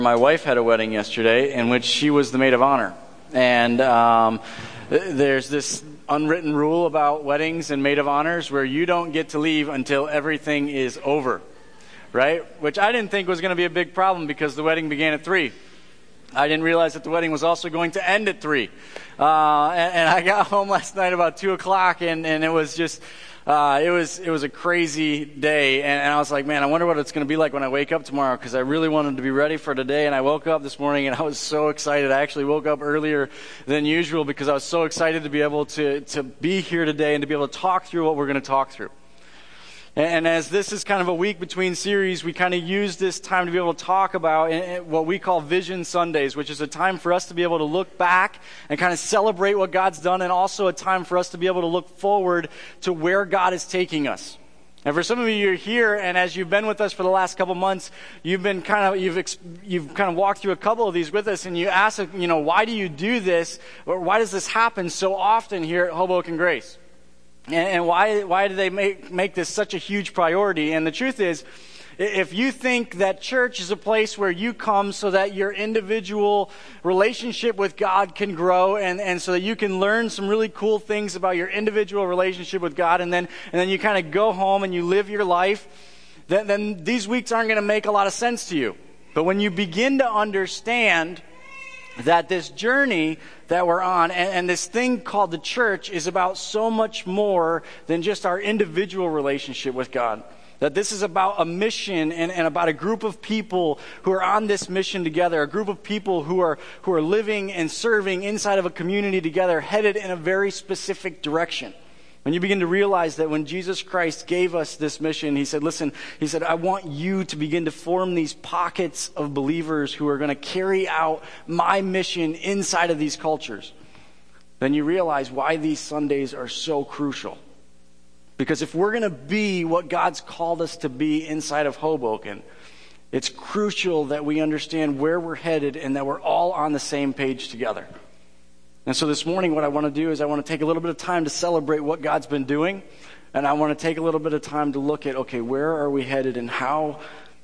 My wife had a wedding yesterday in which she was the maid of honor. And there's this unwritten rule about weddings and maid of honors where you don't get to leave until everything is over, right? Which I didn't think was going to be a big problem because the wedding began at 3. I didn't realize that the wedding was also going to end at 3. And I got home last night about 2 o'clock, and it was just... It was a crazy day, and I was like, man, I wonder what it's going to be like when I wake up tomorrow, because I really wanted to be ready for today. And I woke up this morning and I was so excited. I actually woke up earlier than usual because I was so excited to be able to be here today and to be able to talk through what we're going to talk through. And as this is kind of a week between series, we kind of use this time to be able to talk about what we call Vision Sundays, which is a time for us to be able to look back and kind of celebrate what God's done, and also a time for us to be able to look forward to where God is taking us. And for some of you, you're here, and as you've been with us for the last couple months, you've kind of walked through a couple of these with us, and you ask, why do you do this, or why does this happen so often here at Hoboken Grace? And why do they make this such a huge priority? And the truth is, if you think that church is a place where you come so that your individual relationship with God can grow, and so that you can learn some really cool things about your individual relationship with God, and then you kind of go home and you live your life, then these weeks aren't going to make a lot of sense to you. But when you begin to understand that this journey that we're on and this thing called the church is about so much more than just our individual relationship with God. That this is about a mission and about a group of people who are on this mission together, a group of people who are living and serving inside of a community together, headed in a very specific direction. When you begin to realize that when Jesus Christ gave us this mission, he said, I want you to begin to form these pockets of believers who are going to carry out my mission inside of these cultures. Then you realize why these Sundays are so crucial. Because if we're going to be what God's called us to be inside of Hoboken, it's crucial that we understand where we're headed and that we're all on the same page together. And so this morning, what I want to do is I want to take a little bit of time to celebrate what God's been doing. And I want to take a little bit of time to look at, okay, where are we headed and how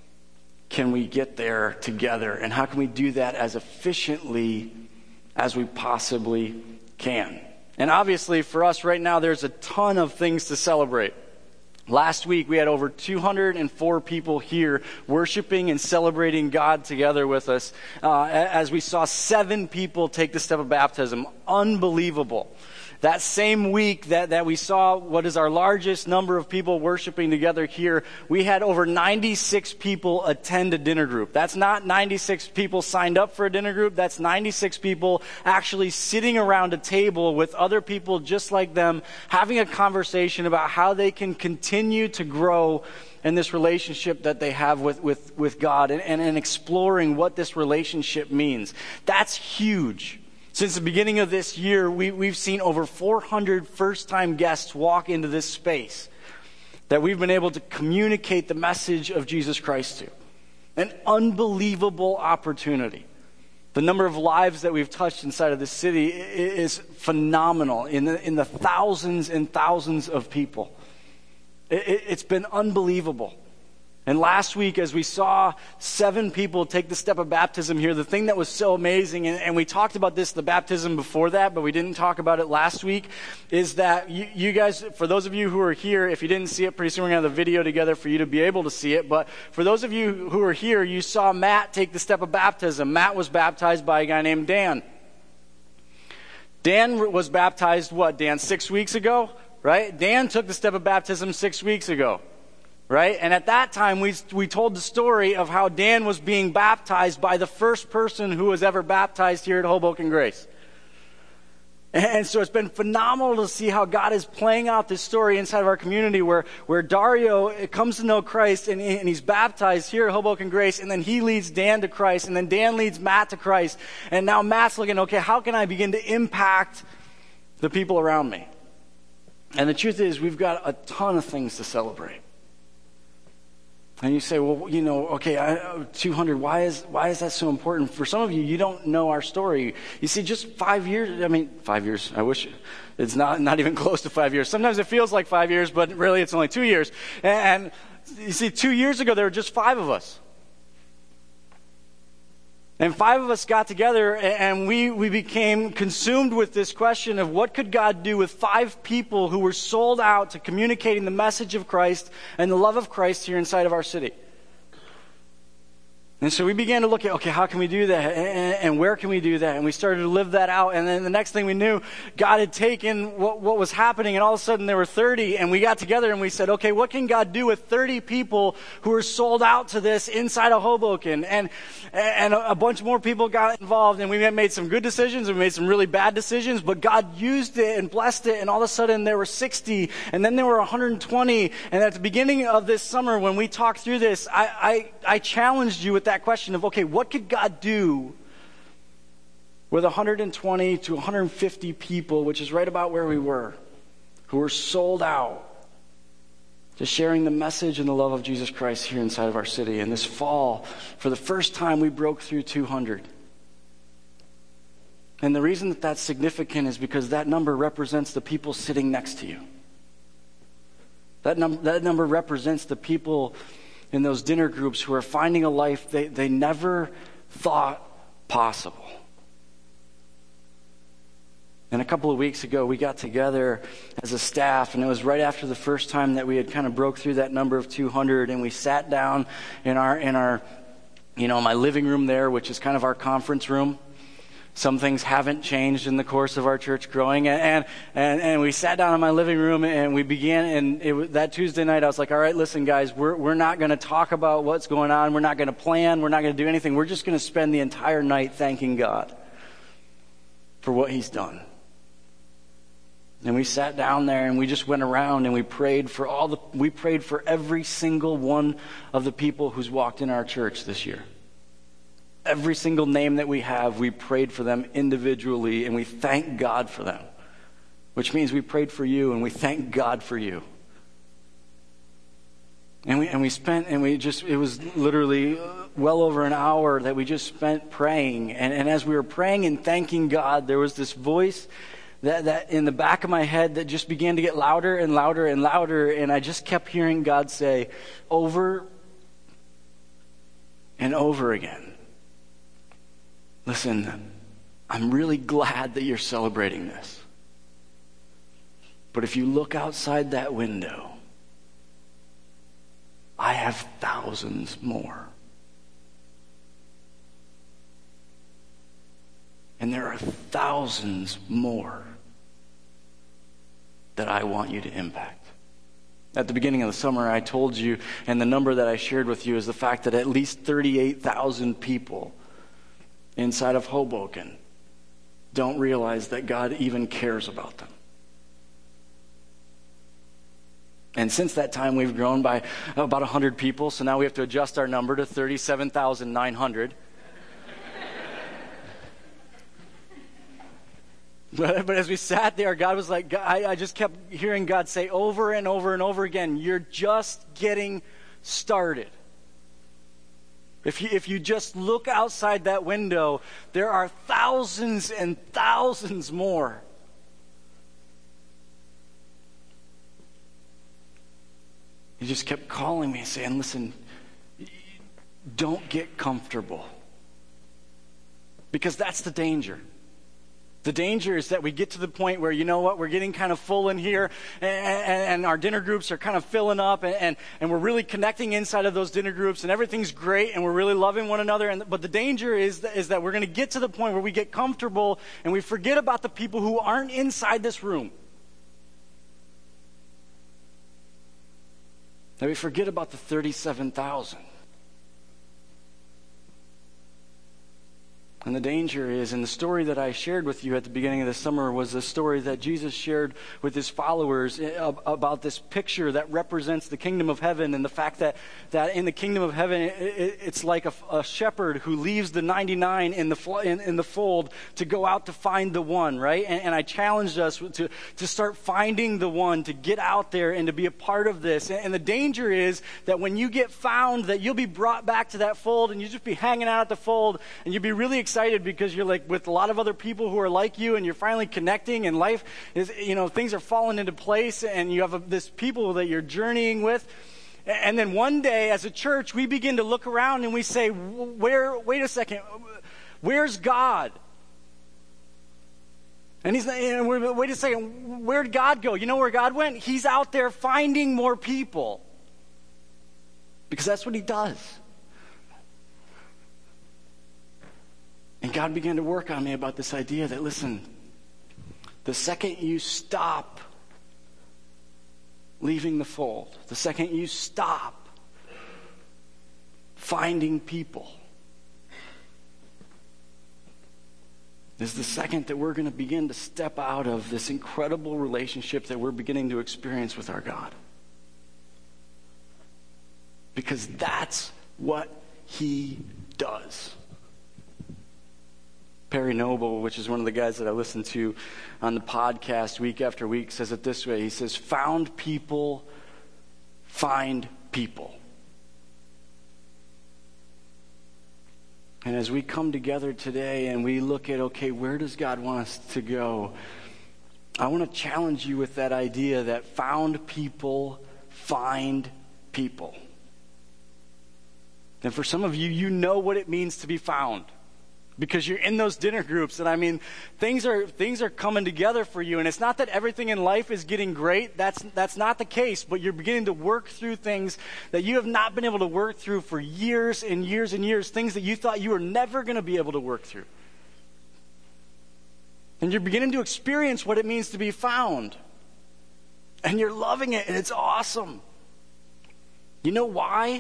can we get there together? And how can we do that as efficiently as we possibly can? And obviously, for us right now, there's a ton of things to celebrate. Last week, we had over 204 people here worshiping and celebrating God together with us as we saw 7 people take the step of baptism. Unbelievable. That same week that we saw what is our largest number of people worshiping together here, we had over 96 people attend a dinner group. That's not 96 people signed up for a dinner group. That's 96 people actually sitting around a table with other people just like them, having a conversation about how they can continue to grow in this relationship that they have with God and exploring what this relationship means. That's huge. Since the beginning of this year, we've seen over 400 first-time guests walk into this space that we've been able to communicate the message of Jesus Christ to. An unbelievable opportunity. The number of lives that we've touched inside of this city is phenomenal in the thousands and thousands of people. It's been unbelievable. And last week, as we saw 7 people take the step of baptism here, the thing that was so amazing, and we talked about this, the baptism before that, but we didn't talk about it last week, is that you guys, for those of you who are here, if you didn't see it, pretty soon we're going to have the video together for you to be able to see it, but for those of you who are here, you saw Matt take the step of baptism. Matt was baptized by a guy named Dan. Dan was baptized, Dan, 6 weeks ago? Right? Dan took the step of baptism 6 weeks ago. Right? And at that time, we told the story of how Dan was being baptized by the first person who was ever baptized here at Hoboken Grace. And so it's been phenomenal to see how God is playing out this story inside of our community where Dario comes to know Christ and he's baptized here at Hoboken Grace, and then he leads Dan to Christ, and then Dan leads Matt to Christ. And now Matt's looking, okay, how can I begin to impact the people around me? And the truth is, we've got a ton of things to celebrate. And you say, well, 200, why is that so important? For some of you, you don't know our story. You see, just 5 years, 5 years, I wish it's not even close to 5 years. Sometimes it feels like 5 years, but really it's only 2 years. And you see, 2 years ago, there were just 5 of us. And 5 of us got together, and we became consumed with this question of what could God do with 5 people who were sold out to communicating the message of Christ and the love of Christ here inside of our city. And so we began to look at, okay, how can we do that? And where can we do that? And we started to live that out. And then the next thing we knew, God had taken what was happening, and all of a sudden there were 30. And we got together and we said, okay, what can God do with 30 people who are sold out to this inside of Hoboken? And a bunch more people got involved. And we made some good decisions. We made some really bad decisions. But God used it and blessed it. And all of a sudden there were 60. And then there were 120. And at the beginning of this summer, when we talked through this, I challenged you with that question of, okay, what could God do with 120 to 150 people, which is right about where we were, who were sold out to sharing the message and the love of Jesus Christ here inside of our city? And this fall, for the first time, we broke through 200. And the reason that that's significant is because that number represents the people sitting next to you. That number represents the people in those dinner groups who are finding a life they never thought possible. And a couple of weeks ago, we got together as a staff, and it was right after the first time that we had kind of broke through that number of 200, and we sat down in our my living room there, which is kind of our conference room. Some things haven't changed in the course of our church growing. And we sat down in my living room and we began, and that Tuesday night I was like, all right, listen guys, we're not going to talk about what's going on. We're not going to plan. We're not going to do anything. We're just going to spend the entire night thanking God for what He's done. And we sat down there and we just went around and we prayed for every single one of the people who's walked in our church this year. Every single name that we have, we prayed for them individually, and we thank God for them. Which means we prayed for you, and we thank God for you. And it was literally well over an hour that we just spent praying. And as we were praying and thanking God, there was this voice that in the back of my head that just began to get louder and louder and louder, and I just kept hearing God say over and over again, listen, I'm really glad that you're celebrating this. But if you look outside that window, I have thousands more. And there are thousands more that I want you to impact. At the beginning of the summer, I told you, and the number that I shared with you is the fact that at least 38,000 people inside of Hoboken don't realize that God even cares about them. And since that time, we've grown by about 100 people, so now we have to adjust our number to 37,900. But as we sat there, God was like, I just kept hearing God say over and over and over again, you're just getting started. If you just look outside that window, there are thousands and thousands more. He just kept calling me, saying, listen, don't get comfortable. Because that's the danger. The danger is that we get to the point where, you know what, we're getting kind of full in here, and our dinner groups are kind of filling up, and we're really connecting inside of those dinner groups, and everything's great, and we're really loving one another. But the danger is that we're going to get to the point where we get comfortable, and we forget about the people who aren't inside this room. That we forget about the 37,000. And the danger is, and the story that I shared with you at the beginning of the summer was the story that Jesus shared with his followers about this picture that represents the kingdom of heaven, and the fact that in the kingdom of heaven, it's like a shepherd who leaves the 99 in the fold to go out to find the one, right? And I challenged us to start finding the one, to get out there and to be a part of this. And the danger is that when you get found, that you'll be brought back to that fold, and you'll just be hanging out at the fold, and you'll be really excited because you're like with a lot of other people who are like you, and you're finally connecting, and life is, things are falling into place, and you have this people that you're journeying with. And then one day as a church, we begin to look around and we say, wait a second, where's God? And wait a second, where'd God go? You know where God went? He's out there finding more people. Because that's what he does. And God began to work on me about this idea that, listen, the second you stop leaving the fold, the second you stop finding people, is the second that we're going to begin to step out of this incredible relationship that we're beginning to experience with our God. Because that's what he does. Perry Noble, which is one of the guys that I listen to on the podcast week after week, says it this way. He says, found people find people. And as we come together today and we look at, okay, where does God want us to go? I want to challenge you with that idea that found people find people. And for some of you, you know what it means to be found. Because you're in those dinner groups, and I mean, things are coming together for you. And it's not that everything in life is getting great. That's not the case. But you're beginning to work through things that you have not been able to work through for years and years and years. Things that you thought you were never going to be able to work through. And you're beginning to experience what it means to be found. And you're loving it, and it's awesome. You know why?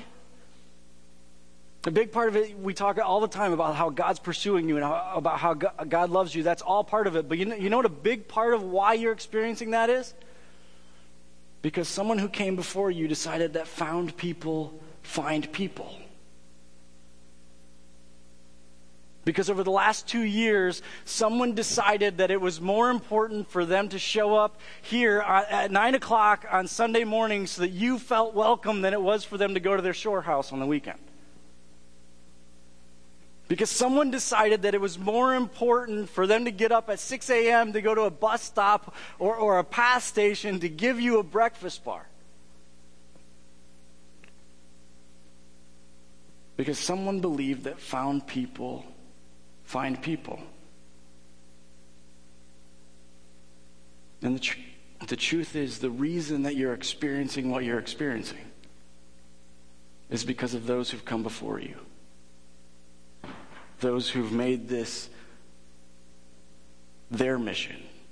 A big part of it, we talk all the time about how God's pursuing you and about how God loves you. That's all part of it. But you know what a big part of why you're experiencing that is? Because someone who came before you decided that found people find people. Because over the last 2 years, someone decided that it was more important for them to show up here at 9 o'clock on Sunday morning so that you felt welcome than it was for them to go to their shore house on the weekend. Because someone decided that it was more important for them to get up at 6 a.m. to go to a bus stop or a pass station to give you a breakfast bar. Because someone believed that found people find people. And the truth is, the reason that you're experiencing what you're experiencing is because of those who've come before you. Those who've made this their mission.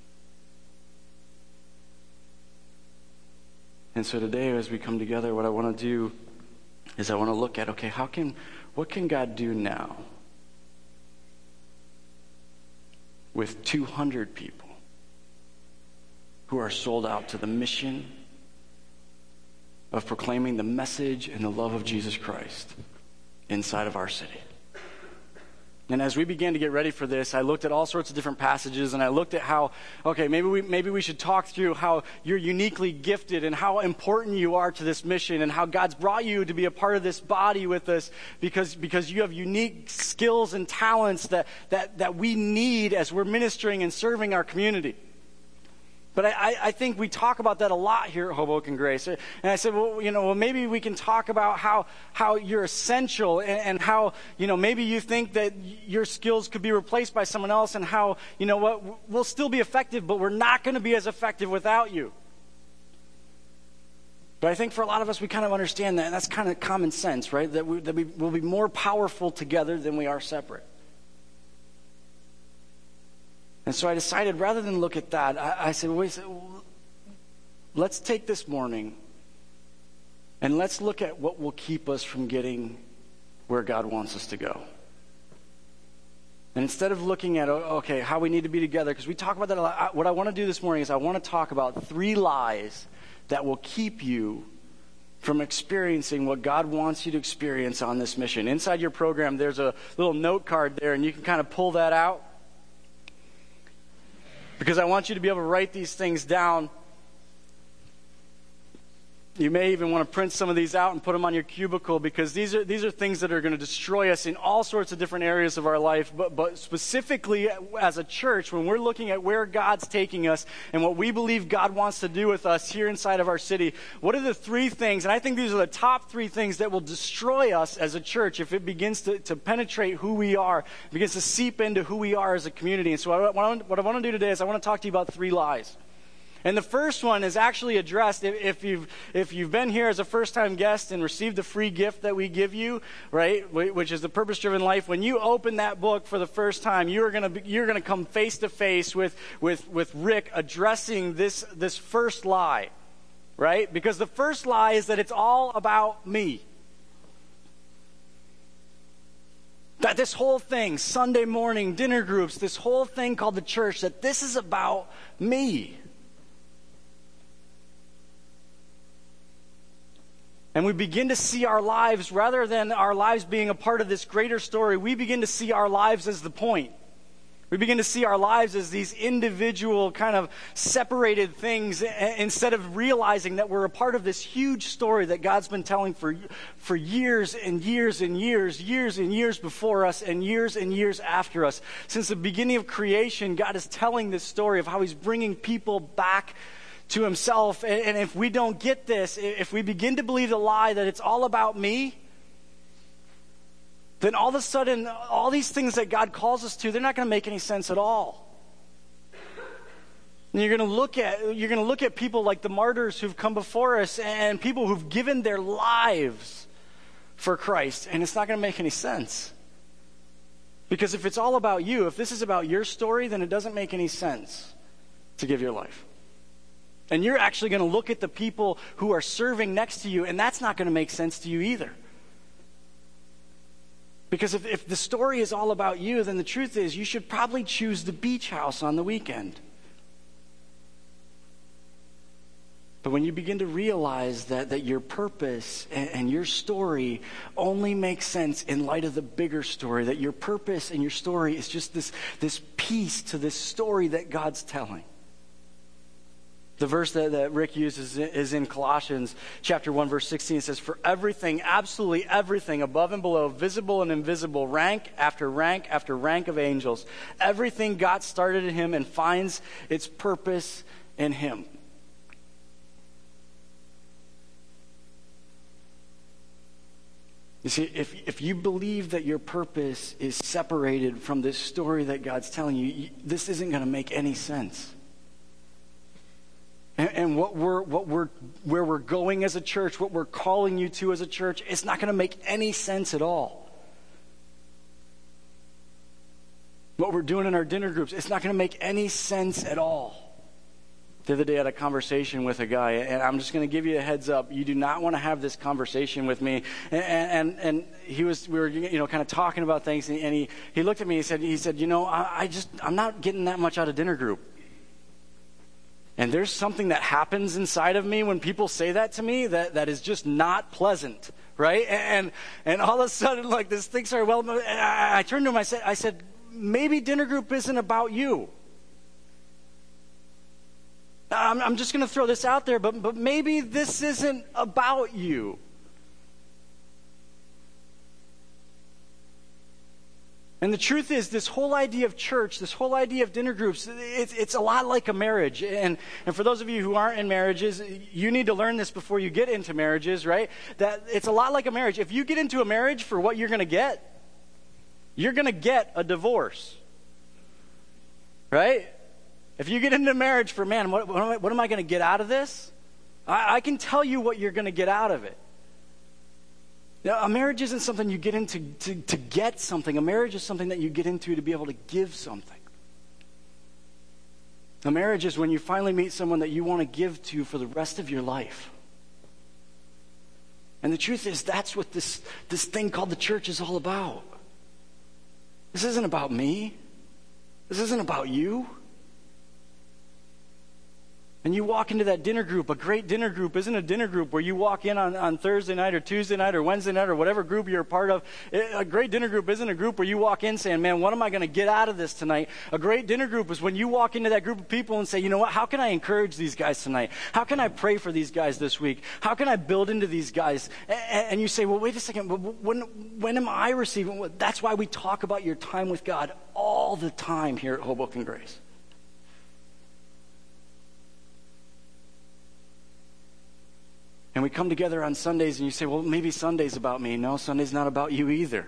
And so today, as we come together, what I want to do is I want to look at, okay, what can God do now with 200 people who are sold out to the mission of proclaiming the message and the love of Jesus Christ inside of our city? And as we began to get ready for this, I looked at all sorts of different passages, and I looked at how, okay, maybe we should talk through how you're uniquely gifted and how important you are to this mission and how God's brought you to be a part of this body with us because you have unique skills and talents that we need as we're ministering and serving our community. But I think we talk about that a lot here at Hoboken Grace. And I said, well, maybe we can talk about how you're essential and how, maybe you think that your skills could be replaced by someone else and how, we'll still be effective, but we're not going to be as effective without you. But I think for a lot of us, we kind of understand that, and that's kind of common sense, right? That we will be more powerful together than we are separate. And so I decided, rather than look at that, I said, let's take this morning and let's look at what will keep us from getting where God wants us to go. And instead of looking at, okay, how we need to be together, because we talk about that a lot, what I want to do this morning is I want to talk about 3 lies that will keep you from experiencing what God wants you to experience on this mission. Inside your program, there's a little note card there, and you can kind of pull that out. Because I want you to be able to write these things down. You may even want to print some of these out and put them on your cubicle, because these are things that are going to destroy us in all sorts of different areas of our life. But specifically as a church, when we're looking at where God's taking us and what we believe God wants to do with us here inside of our city, what are the three things? And I think these are the top three things that will destroy us as a church if it begins to penetrate who we are, begins to seep into who we are as a community. And so what I want to do today is I want to talk to you about three lies. And the first one is actually addressed if you've been here as a first-time guest and received the free gift that we give you, right, which is the Purpose-Driven Life. When you open that book for the first time, you're gonna come face to face with Rick addressing this first lie, right? Because the first lie is that it's all about me. That this whole thing, Sunday morning, dinner groups, this whole thing called the church, that this is about me. And we begin to see our lives, rather than our lives being a part of this greater story, we begin to see our lives as the point. We begin to see our lives as these individual kind of separated things, instead of realizing that we're a part of this huge story that God's been telling for years and years and years before us and years after us. Since the beginning of creation, God is telling this story of how He's bringing people back to Himself. And if we don't get this, if we begin to believe the lie that it's all about me, then all of a sudden, all these things that God calls us to, they're not going to make any sense at all. And you're going to look at people like the martyrs who've come before us, and people who've given their lives for Christ, and it's not going to make any sense. Because if it's all about you, if this is about your story, then it doesn't make any sense to give your life. And you're actually going to look at the people who are serving next to you, and that's not going to make sense to you either. Because if the story is all about you, then the truth is you should probably choose the beach house on the weekend. But when you begin to realize that your purpose and your story only makes sense in light of the bigger story, that your purpose and your story is just this piece to this story that God's telling. The verse that Rick uses is in Colossians chapter 1, verse 16. It says, "For everything, absolutely everything, above and below, visible and invisible, rank after rank after rank of angels, everything got started in Him and finds its purpose in Him." You see, if you believe that your purpose is separated from this story that God's telling you, this isn't going to make any sense. And where we're going as a church, what we're calling you to as a church, it's not going to make any sense at all. What we're doing in our dinner groups, it's not going to make any sense at all. The other day I had a conversation with a guy, and I'm just going to give you a heads up. You do not want to have this conversation with me. And we were kind of talking about things, and he looked at me. He said, I'm not getting that much out of dinner group. And there's something that happens inside of me when people say that to me that is just not pleasant, right? And all of a sudden, like, this thing started, I turned to him, I said, maybe dinner group isn't about you. I'm just going to throw this out there, but maybe this isn't about you. And the truth is, this whole idea of church, this whole idea of dinner groups, it's a lot like a marriage. And for those of you who aren't in marriages, you need to learn this before you get into marriages, right? That it's a lot like a marriage. If you get into a marriage for what you're going to get a divorce, right? If you get into marriage for, man, what am I going to get out of this? I can tell you what you're going to get out of it. Now, a marriage isn't something you get into to get something. A marriage is something that you get into to be able to give something. A marriage is when you finally meet someone that you want to give to for the rest of your life. And the truth is, that's what this thing called the church is all about. This isn't about me. This isn't about you. And you walk into that dinner group. A great dinner group isn't a dinner group where you walk in on Thursday night or Tuesday night or Wednesday night or whatever group you're a part of. A great dinner group isn't a group where you walk in saying, man, what am I going to get out of this tonight? A great dinner group is when you walk into that group of people and say, you know what, how can I encourage these guys tonight? How can I pray for these guys this week? How can I build into these guys? And you say, well, wait a second, when am I receiving? That's why we talk about your time with God all the time here at Hoboken Grace. And we come together on Sundays and you say, well, maybe Sunday's about me. No, Sunday's not about you either.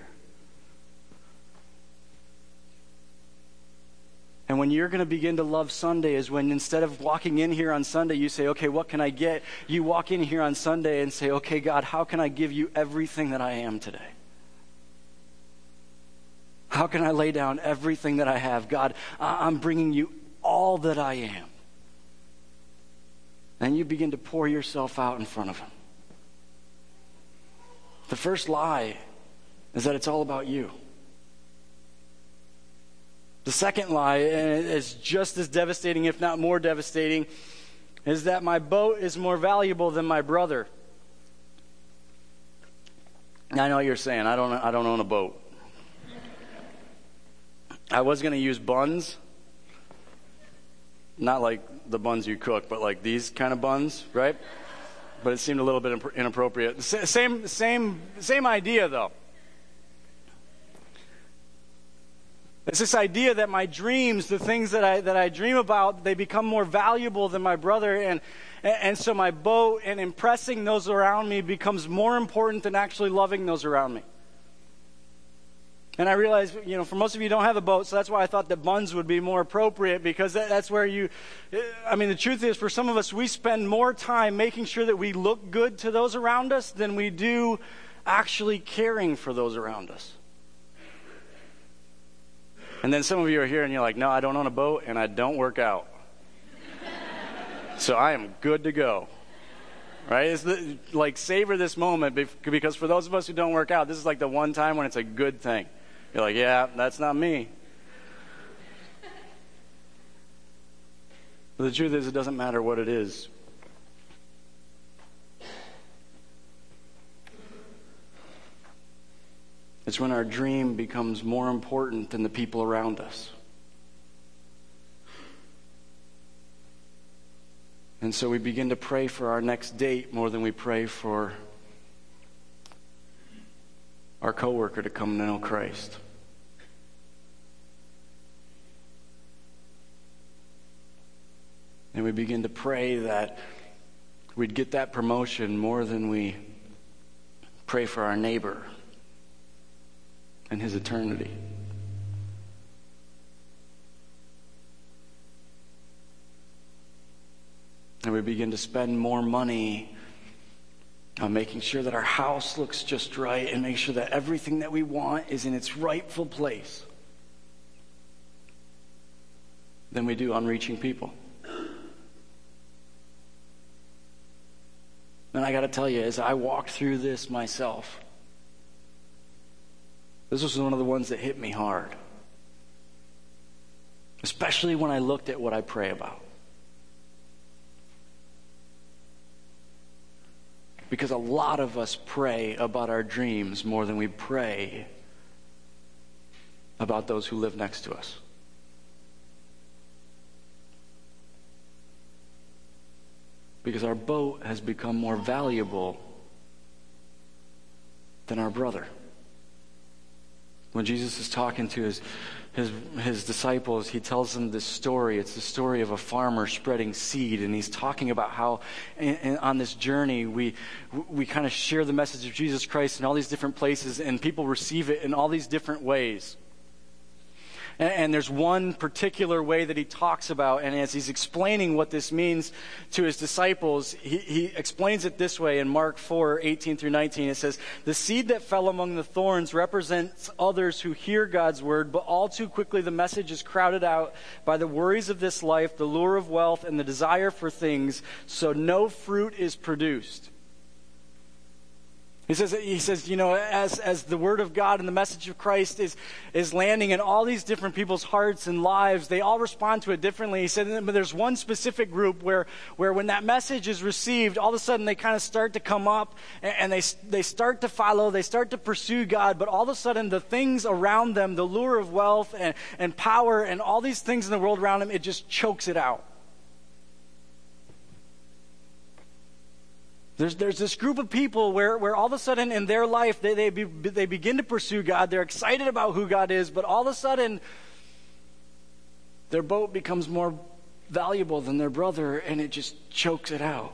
And when you're going to begin to love Sunday is when instead of walking in here on Sunday, you say, okay, what can I get? You walk in here on Sunday and say, okay, God, how can I give you everything that I am today? How can I lay down everything that I have? God, I'm bringing you all that I am. And you begin to pour yourself out in front of him. The first lie is that it's all about you. The second lie, and it's just as devastating, if not more devastating, is that my boat is more valuable than my brother. I know what you're saying. I don't own a boat. I was going to use buns. Not like the buns you cook, but like these kind of buns, right? But it seemed a little bit inappropriate. Same idea, though. It's this idea that my dreams, the things that I dream about, they become more valuable than my brother, and so my boat and impressing those around me becomes more important than actually loving those around me. And I realize, for most of you don't have a boat, so that's why I thought that buns would be more appropriate, because that's where the truth is, for some of us, we spend more time making sure that we look good to those around us than we do actually caring for those around us. And then some of you are here and you're like, no, I don't own a boat and I don't work out. So I am good to go. Right? It's savor this moment, because for those of us who don't work out, this is like the one time when it's a good thing. You're like, yeah, that's not me. But the truth is, it doesn't matter what it is. It's when our dream becomes more important than the people around us. And so we begin to pray for our next date more than we pray for our coworker to come to know Christ. And we begin to pray that we'd get that promotion more than we pray for our neighbor and his eternity. And we begin to spend more money on making sure that our house looks just right and make sure that everything that we want is in its rightful place than we do on reaching people. And I got to tell you, as I walked through this myself, this was one of the ones that hit me hard. Especially when I looked at what I pray about. Because a lot of us pray about our dreams more than we pray about those who live next to us. Because our boat has become more valuable than our brother. When Jesus is talking to his disciples, he tells them this story. It's the story of a farmer spreading seed, and he's talking about how on this journey we kind of share the message of Jesus Christ in all these different places, and people receive it in all these different ways. And there's one particular way that he talks about, and as he's explaining what this means to his disciples, he explains it this way in Mark 4:18-19. It says, "The seed that fell among the thorns represents others who hear God's word, but all too quickly the message is crowded out by the worries of this life, the lure of wealth, and the desire for things, so no fruit is produced. He says, as the word of God and the message of Christ is landing in all these different people's hearts and lives, they all respond to it differently. He said, but there's one specific group where when that message is received, all of a sudden they kind of start to come up and they start to follow, they start to pursue God, but all of a sudden the things around them, the lure of wealth and power and all these things in the world around them, it just chokes it out. There's this group of people where all of a sudden in their life they begin to pursue God. They're excited about who God is, but all of a sudden their boat becomes more valuable than their brother, and it just chokes it out.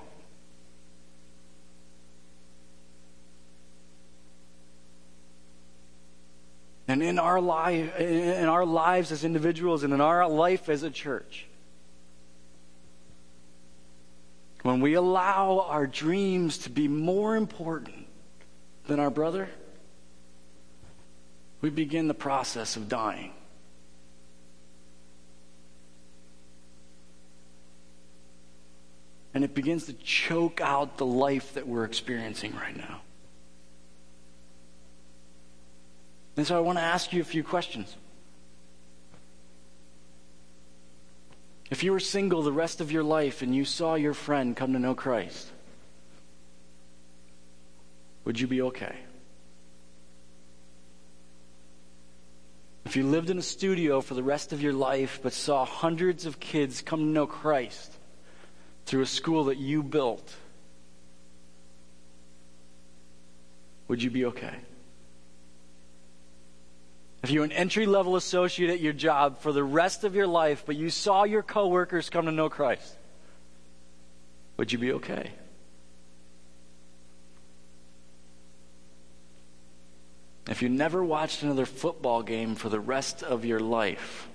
And in our lives as individuals and in our life as a church, when we allow our dreams to be more important than our brother, we begin the process of dying. And it begins to choke out the life that we're experiencing right now. And so I want to ask you a few questions. If you were single the rest of your life and you saw your friend come to know Christ, would you be okay? If you lived in a studio for the rest of your life but saw hundreds of kids come to know Christ through a school that you built, would you be okay? If you're an entry-level associate at your job for the rest of your life, but you saw your coworkers come to know Christ, would you be okay? If you never watched another football game for the rest of your life,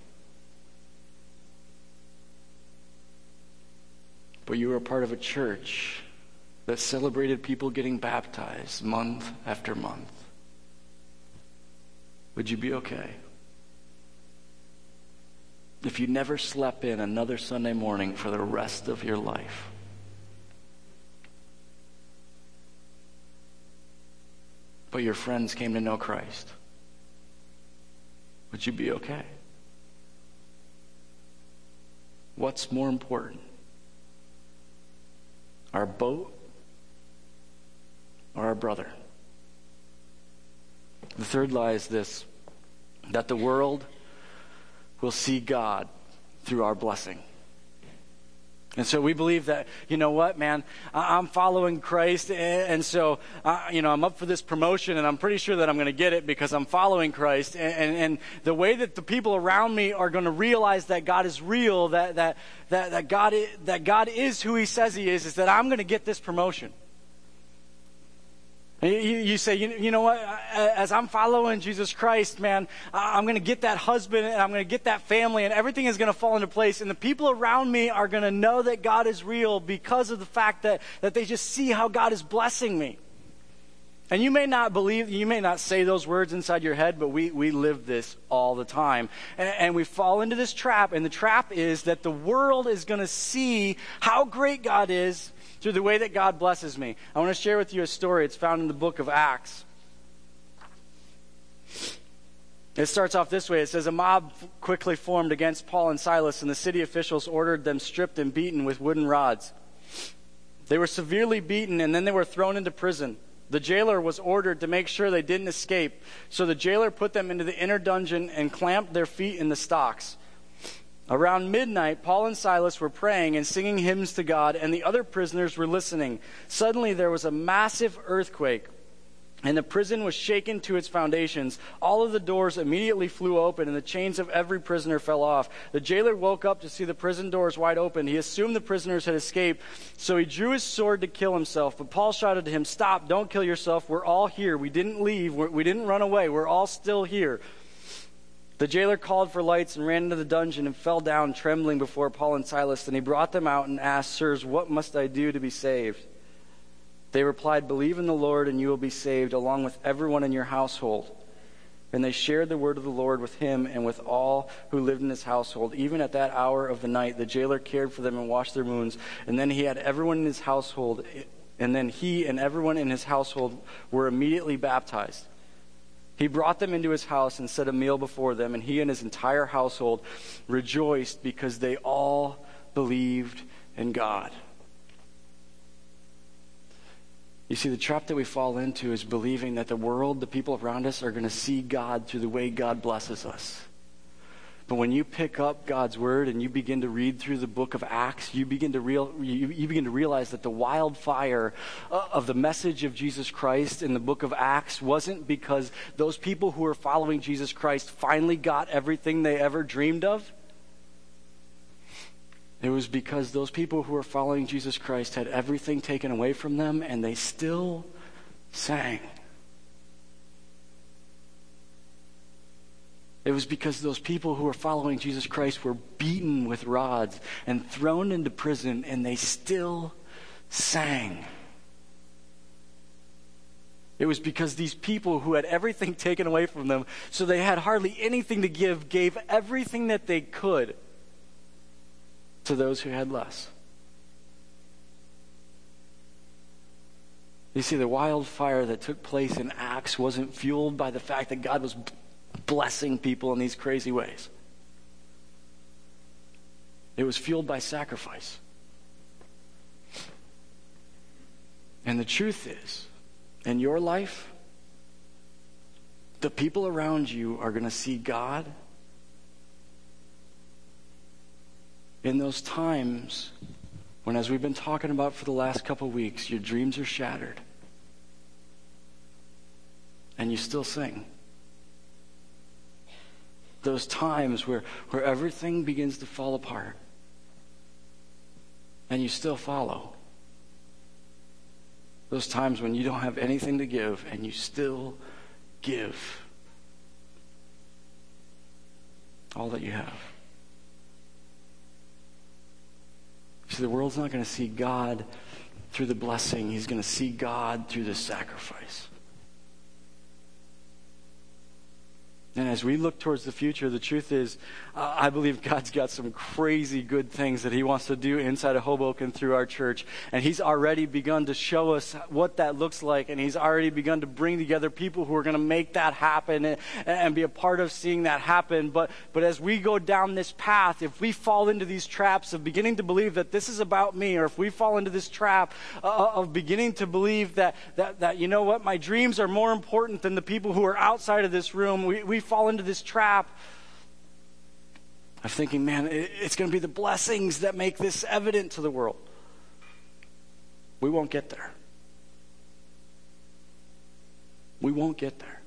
but you were a part of a church that celebrated people getting baptized month after month, would you be okay? If you never slept in another Sunday morning for the rest of your life, but your friends came to know Christ, would you be okay? What's more important? Our boat or our brother? The third lie is this, that the world will see God through our blessing. And so we believe that, you know what, man, I'm following Christ, and so, I'm up for this promotion, and I'm pretty sure that I'm going to get it because I'm following Christ. And the way that the people around me are going to realize that God is real, that God is who He says He is that I'm going to get this promotion. You say, you know what, as I'm following Jesus Christ, man, I'm going to get that husband and I'm going to get that family and everything is going to fall into place. And the people around me are going to know that God is real because of the fact that they just see how God is blessing me. And you may not believe, you may not say those words inside your head, but we live this all the time. And we fall into this trap, and the trap is that the world is going to see how great God is through the way that God blesses me. I want to share with you a story. It's found in the book of Acts. It starts off this way. It says, a mob quickly formed against Paul and Silas, and the city officials ordered them stripped and beaten with wooden rods. They were severely beaten, and then they were thrown into prison. The jailer was ordered to make sure they didn't escape, so the jailer put them into the inner dungeon and clamped their feet in the stocks. Around midnight, Paul and Silas were praying and singing hymns to God, and the other prisoners were listening. Suddenly there was a massive earthquake, and the prison was shaken to its foundations. All of the doors immediately flew open, and the chains of every prisoner fell off. The jailer woke up to see the prison doors wide open. He assumed the prisoners had escaped, so he drew his sword to kill himself. But Paul shouted to him, "Stop, don't kill yourself. We're all here. We didn't leave. We didn't run away. We're all still here." The jailer called for lights and ran into the dungeon and fell down trembling before Paul and Silas. Then he brought them out and asked, "Sirs, what must I do to be saved?" They replied, "Believe in the Lord and you will be saved, along with everyone in your household." And they shared the word of the Lord with him and with all who lived in his household. Even at that hour of the night, the jailer cared for them and washed their wounds. And then he had everyone in his household And then he and everyone in his household were immediately baptized. He brought them into his house and set a meal before them, and he and his entire household rejoiced because they all believed in God. You see, the trap that we fall into is believing that the world, the people around us, are going to see God through the way God blesses us. But when you pick up God's word and you begin to read through the book of Acts, you begin to realize that the wildfire of the message of Jesus Christ in the book of Acts wasn't because those people who were following Jesus Christ finally got everything they ever dreamed of. It was because those people who were following Jesus Christ had everything taken away from them, and they still sang. It was because those people who were following Jesus Christ were beaten with rods and thrown into prison, and they still sang. It was because these people who had everything taken away from them, so they had hardly anything to give, gave everything that they could to those who had less. You see, the wildfire that took place in Acts wasn't fueled by the fact that God was blessing people in these crazy ways. It was fueled by sacrifice. And the truth is, in your life, the people around you are going to see God in those times when, as we've been talking about for the last couple of weeks, your dreams are shattered and you still sing. Those times where everything begins to fall apart and you still follow. Those times when you don't have anything to give and you still give all that you have. See, the world's not going to see God through the blessing. He's going to see God through the sacrifice. And as we look towards the future, the truth is, I believe God's got some crazy good things that he wants to do inside of Hoboken through our church. And he's already begun to show us what that looks like. And he's already begun to bring together people who are going to make that happen and be a part of seeing that happen. But as we go down this path, if we fall into these traps of beginning to believe that this is about me, or if we fall into this trap of beginning to believe that you know what, my dreams are more important than the people who are outside of this room, we fall into this trap of thinking, man, it's going to be the blessings that make this evident to the world. We won't get there. We won't get there.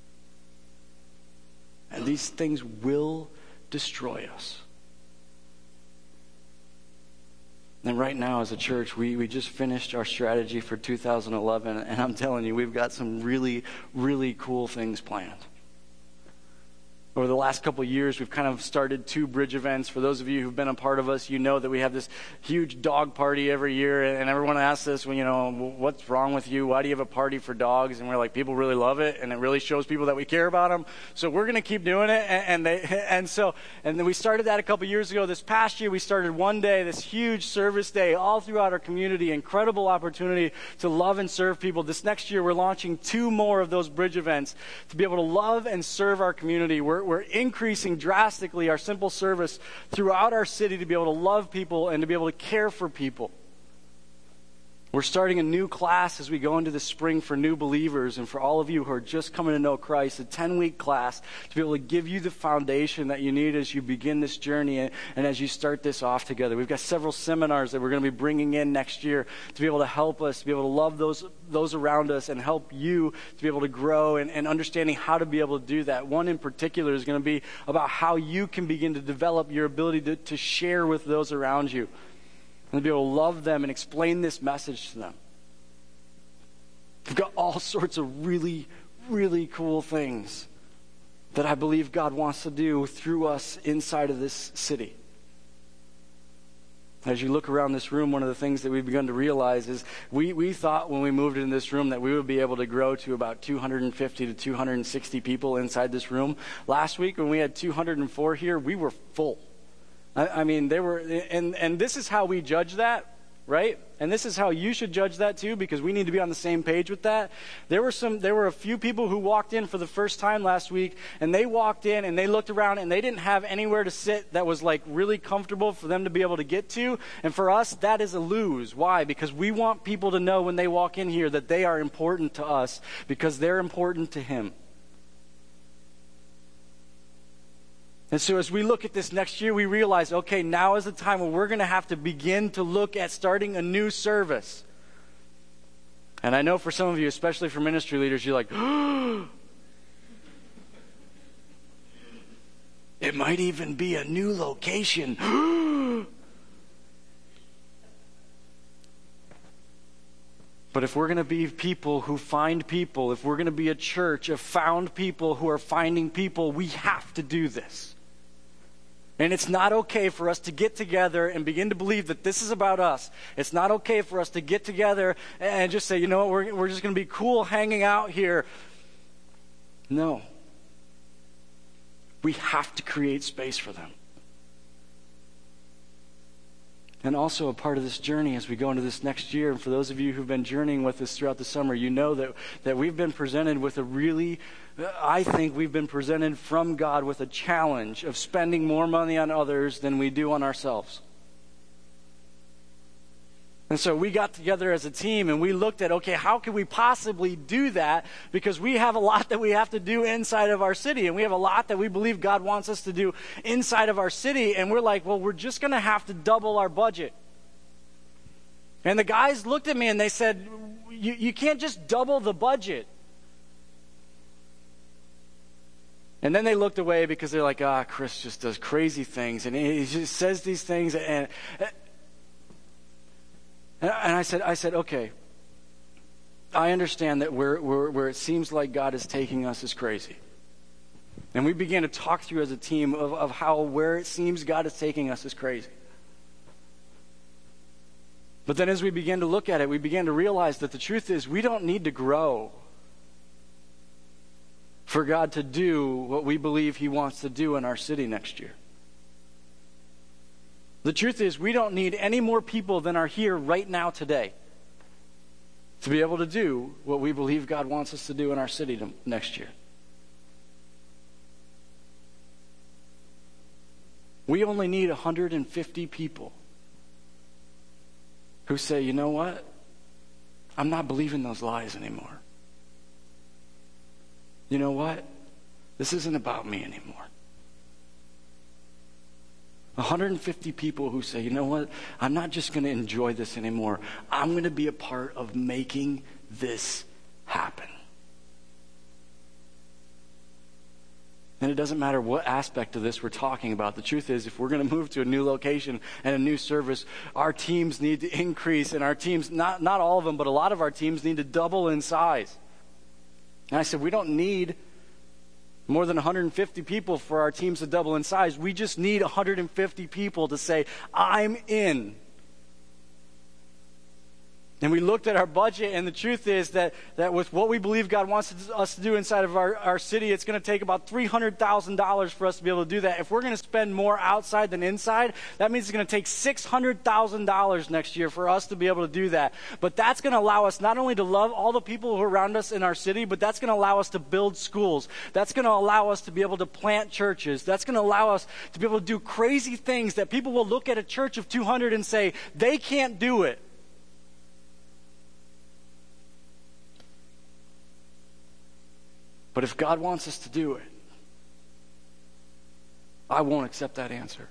And these things will destroy us. And right now as a church, we just finished our strategy for 2011, and I'm telling you, we've got some really, really cool things planned. Over the last couple of years, we've kind of started 2 bridge events. For those of you who've been a part of us, you know that we have this huge dog party every year, and everyone asks us, well, you know, what's wrong with you? Why do you have a party for dogs? And we're like, people really love it, and it really shows people that we care about them. So we're going to keep doing it. And then we started that a couple of years ago. This past year, we started one day, this huge service day, all throughout our community. Incredible opportunity to love and serve people. This next year, we're launching 2 more of those bridge events to be able to love and serve our community. We're increasing drastically our simple service throughout our city to be able to love people and to be able to care for people. We're starting a new class as we go into the spring for new believers, and for all of you who are just coming to know Christ, a 10-week class to be able to give you the foundation that you need as you begin this journey and as you start this off together. We've got several seminars that we're going to be bringing in next year to be able to help us, to be able to love those around us and help you to be able to grow and understanding how to be able to do that. One in particular is going to be about how you can begin to develop your ability to share with those around you, and to be able to love them and explain this message to them. We've got all sorts of really, really cool things that I believe God wants to do through us inside of this city. As you look around this room, one of the things that we've begun to realize is we thought when we moved into this room that we would be able to grow to about 250 to 260 people inside this room. Last week when we had 204 here, we were full. I mean, they were, and this is how we judge that. right? And this is how you should judge that too, because we need to be on the same page with that. There were a few people who walked in for the first time last week, and they walked in and they looked around and they didn't have anywhere to sit that was like really comfortable for them to be able to get to. And for us, that is a lose. Why? Because we want people to know when they walk in here that they are important to us because they're important to Him. And so as we look at this next year, we realize, okay, now is the time where we're going to have to begin to look at starting a new service. And I know for some of you, especially for ministry leaders, you're like, it might even be a new location. But if we're going to be people who find people, if we're going to be a church of found people who are finding people, we have to do this. And it's not okay for us to get together and begin to believe that this is about us. It's not okay for us to get together and just say, you know what, we're just going to be cool hanging out here. No. We have to create space for them. And also a part of this journey as we go into this next year, and for those of you who've been journeying with us throughout the summer, you know that we've been presented with I think we've been presented from God with a challenge of spending more money on others than we do on ourselves. And so we got together as a team and we looked at, okay, how can we possibly do that? Because we have a lot that we have to do inside of our city, and we have a lot that we believe God wants us to do inside of our city. And we're like, well, we're just going to have to double our budget. And the guys looked at me and they said, you can't just double the budget. And then they looked away because they're like, Chris just does crazy things. And he just says these things. And I said, okay, I understand that where it seems like God is taking us is crazy. And we began to talk through as a team of how where it seems God is taking us is crazy. But then as we began to look at it, we began to realize that the truth is we don't need to grow for God to do what we believe He wants to do in our city next year. The truth is, we don't need any more people than are here right now today to be able to do what we believe God wants us to do in our city next year. We only need 150 people who say, you know what? I'm not believing those lies anymore. You know what? This isn't about me anymore. 150 people who say, you know what? I'm not just going to enjoy this anymore. I'm going to be a part of making this happen. And it doesn't matter what aspect of this we're talking about. The truth is, if we're going to move to a new location and a new service, our teams need to increase, and our teams, not all of them, but a lot of our teams need to double in size. And I said, we don't need more than 150 people for our teams to double in size. We just need 150 people to say, I'm in. And we looked at our budget, and the truth is that with what we believe God wants us to do inside of our city, it's going to take about $300,000 for us to be able to do that. If we're going to spend more outside than inside, that means it's going to take $600,000 next year for us to be able to do that. But that's going to allow us not only to love all the people who are around us in our city, but that's going to allow us to build schools. That's going to allow us to be able to plant churches. That's going to allow us to be able to do crazy things that people will look at a church of 200 and say, they can't do it. But if God wants us to do it, I won't accept that answer.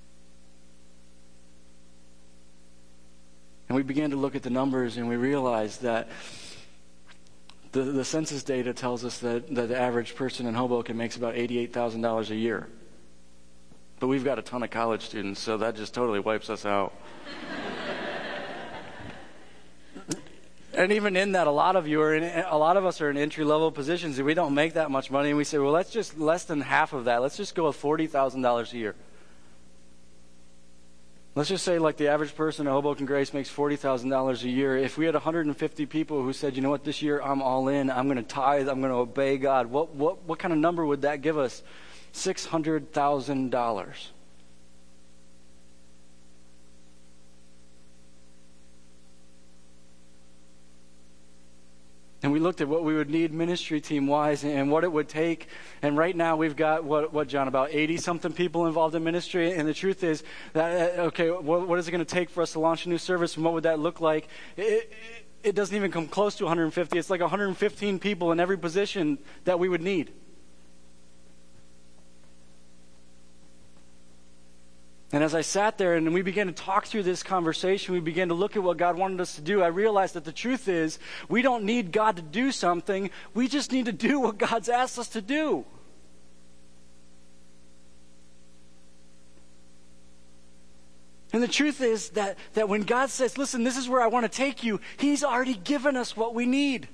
And we began to look at the numbers, and we realized that the census data tells us that the average person in Hoboken makes about $88,000 a year. But we've got a ton of college students, so that just totally wipes us out. And even in that, a lot of us are in entry-level positions, and we don't make that much money. And we say, well, let's just less than half of that. Let's just go with $40,000 a year. Let's just say like the average person at Hoboken Grace makes $40,000 a year. If we had 150 people who said, you know what, this year I'm all in, I'm going to tithe, I'm going to obey God, what kind of number would that give us? $600,000. And we looked at what we would need ministry team-wise and what it would take. And right now we've got, what John, about 80-something people involved in ministry. And the truth is that, okay, what is it going to take for us to launch a new service, and what would that look like? It doesn't even come close to 150. It's like 115 people in every position that we would need. And as I sat there and we began to talk through this conversation, we began to look at what God wanted us to do, I realized that the truth is we don't need God to do something. We just need to do what God's asked us to do. And the truth is that when God says, listen, this is where I want to take you, He's already given us what we need.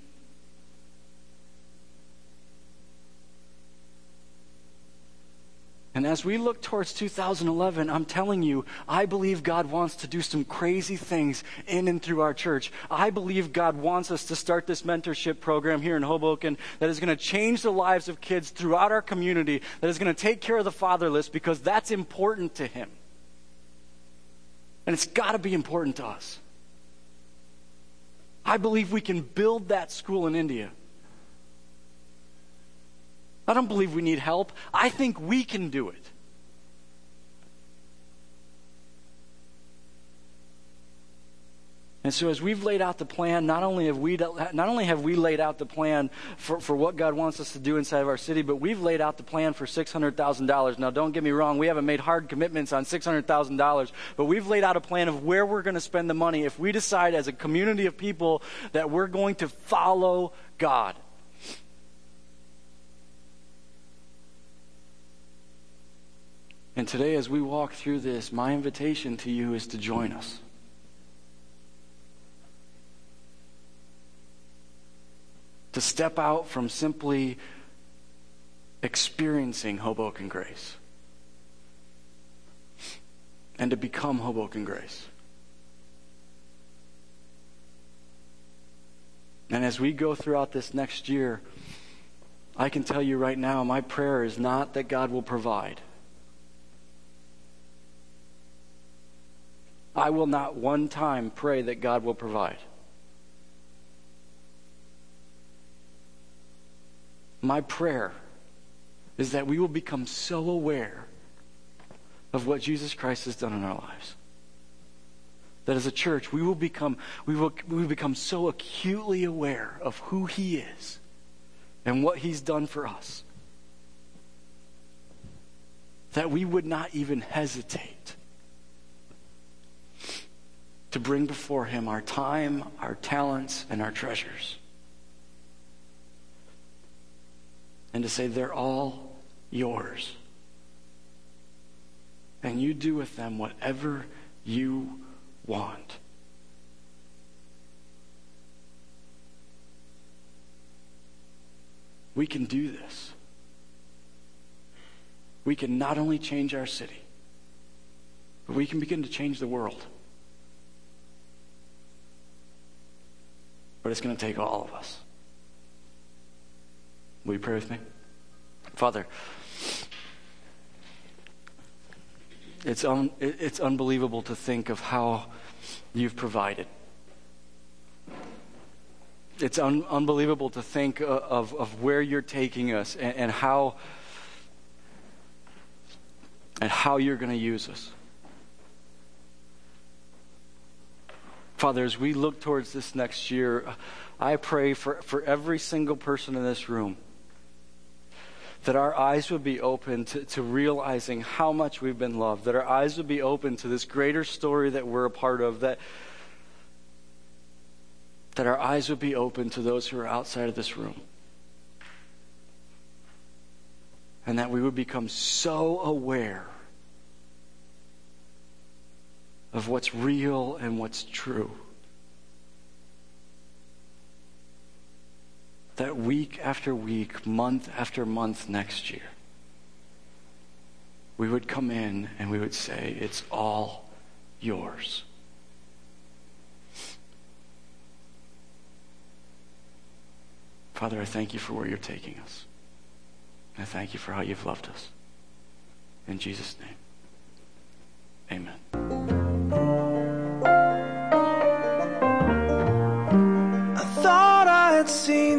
And as we look towards 2011, I'm telling you, I believe God wants to do some crazy things in and through our church. I believe God wants us to start this mentorship program here in Hoboken that is going to change the lives of kids throughout our community, that is going to take care of the fatherless, because that's important to Him. And it's got to be important to us. I believe we can build that school in India. I don't believe we need help. I think we can do it. And so as we've laid out the plan, not only have we laid out the plan for what God wants us to do inside of our city, but we've laid out the plan for $600,000. Now, don't get me wrong, we haven't made hard commitments on $600,000, but we've laid out a plan of where we're going to spend the money if we decide as a community of people that we're going to follow God. And today, as we walk through this, my invitation to you is to join us. To step out from simply experiencing Hoboken Grace and to become Hoboken Grace. And as we go throughout this next year, I can tell you right now, my prayer is not that God will provide. I will not one time pray that God will provide. My prayer is that we will become so aware of what Jesus Christ has done in our lives, that as a church we will become so acutely aware of who He is and what He's done for us, that we would not even hesitate to bring before Him our time, our talents, and our treasures. And to say, they're all yours. And you do with them whatever you want. We can do this. We can not only change our city, but we can begin to change the world. But it's going to take all of us. Will you pray with me? Father, it's unbelievable to think of how You've provided. It's unbelievable to think of where You're taking us and how You're going to use us. Father, as we look towards this next year, I pray for every single person in this room that our eyes would be open to realizing how much we've been loved, that our eyes would be open to this greater story that we're a part of, that our eyes would be open to those who are outside of this room, and that we would become so aware of what's real and what's true, that week after week, month after month next year, we would come in and we would say, it's all yours. Father, I thank You for where You're taking us. I thank You for how You've loved us. In Jesus' name, amen. Seen